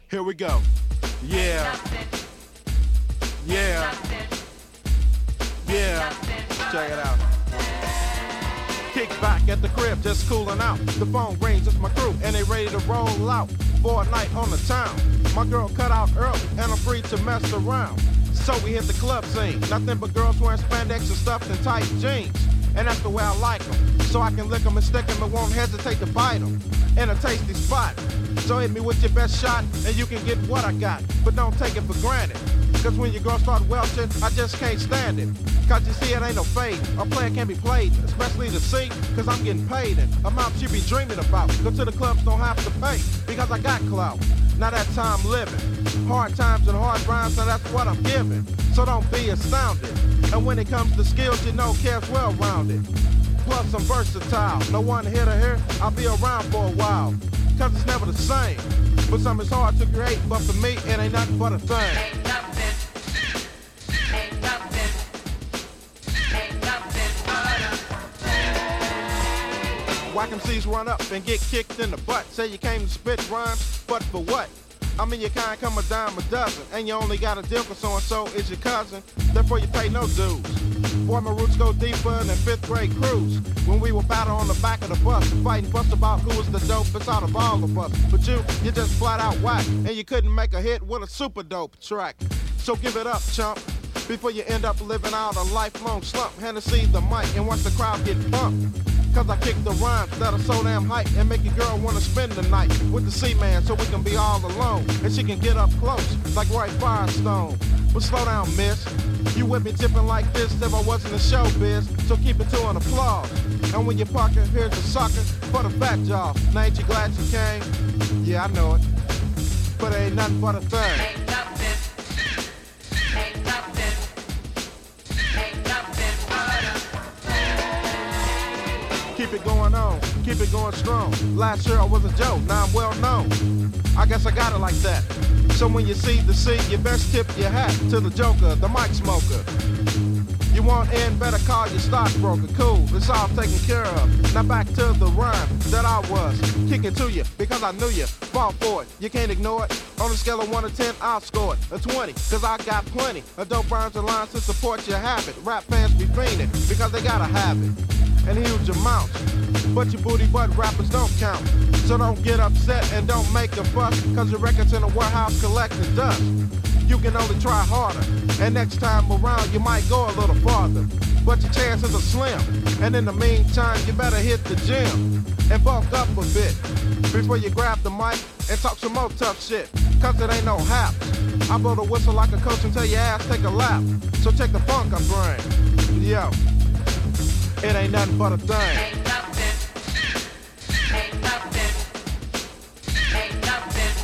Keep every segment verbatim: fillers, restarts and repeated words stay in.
Here we go. Yeah. Yeah. Yeah. Check it out. Kick back at the crib, just cooling out. The phone rings, it's my crew, and they ready to roll out for a night on the town. My girl cut out early, and I'm free to mess around. So we hit the club scene. Nothing but girls wearing spandex and stuffed in tight jeans. And that's the way I like them. So I can lick them and stick them and won't hesitate to bite them. In a tasty spot. So hit me with your best shot and you can get what I got. But don't take it for granted. Cause when your girl start welching, I just can't stand it. Cause you see it ain't no fade. A player can't be played, especially to see. Cause I'm getting paid and amount she be dreaming about. Go to the clubs, don't have to pay. Because I got clout. Now that time living. Hard times and hard rhymes, now that's what I'm giving. So don't be astounded. And when it comes to skills, you know Kev's well rounded. Plus I'm versatile. No one here to here, I'll be around for a while. Cause it's never the same. But some is hard to create, but for me, it ain't nothing but a thing. Ain't nothing. Ain't nothing. Ain't nothing but a thing. Whack M Cs run up and get kicked in the butt. Say you came to spit rhymes, but for what? I mean, your kind come a dime a dozen, and you only got a deal for so-and-so is your cousin. Therefore, you pay no dues. Boy, my roots go deeper than fifth grade cruise. When we were battle on the back of the bus, fighting fuss about who was the dopest out of all of us. But you, you just flat out whack, and you couldn't make a hit with a super dope track. So give it up, chump, before you end up living out a lifelong slump. Hennessy the mic, and watch the crowd get pumped. Cause I kick the rhymes that are so damn hype and make your girl wanna spend the night with the C-Man so we can be all alone and she can get up close like Roy Firestone. But slow down, miss. You would be tipping like this if I wasn't in showbiz, so keep it to an applause. And when you're parking, here's a sucker for the fat job. Now ain't you glad you came? Yeah, I know it. But it ain't nothing but a thing. Ain't nothing. Ain't nothing. Ain't nothing but a Keep it going on, keep it going strong. Last year I was a joke, now I'm well known. I guess I got it like that. So when you see the C, you best tip your hat to the joker, the mic smoker. You want in, better call your stockbroker. Cool, it's all taken care of. Now back to the rhyme that I was kicking to you because I knew you. Fall for it, you can't ignore it. On a scale of one to ten, I'll score it a twenty. Cause I got plenty of dope rhymes and lines to support your habit. Rap fans be fiending because they gotta have it. And huge amounts. But your booty butt rappers don't count. So don't get upset and don't make a fuss, cause your record's in a warehouse collecting dust. You can only try harder, and next time around you might go a little farther. But your chances are slim, and in the meantime you better hit the gym and bulk up a bit before you grab the mic and talk some more tough shit, cause it ain't no haps. I blow the whistle like a coach and tell your ass take a lap. So check the funk I bring. Yo. It ain't nothing but a thing. Ain't nothing. Ain't nothing. Ain't nothing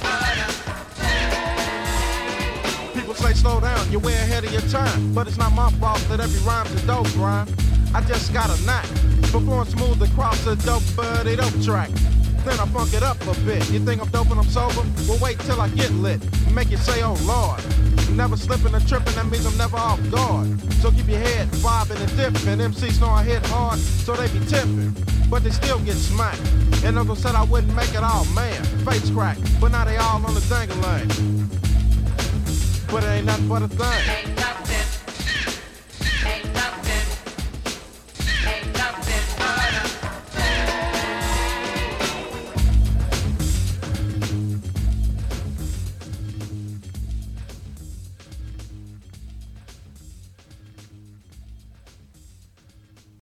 but a People say slow down, you're way ahead of your time. But it's not my fault that every rhyme's a dope rhyme. I just got a knack for flowing smooth across a dope buddy dope track. Then I funk it up a bit. You think I'm dope and I'm sober? Well, wait till I get lit. Make you say, oh Lord. Never slipping or tripping, that means I'm never off guard. So keep your head bobbing and dipping. M Cs know I hit hard, so they be tipping. But they still get smacked. And others said I wouldn't make it all, man. Face crack, but now they all on the dang-a-lang. But it ain't nothing but a thing. Ain't nothing.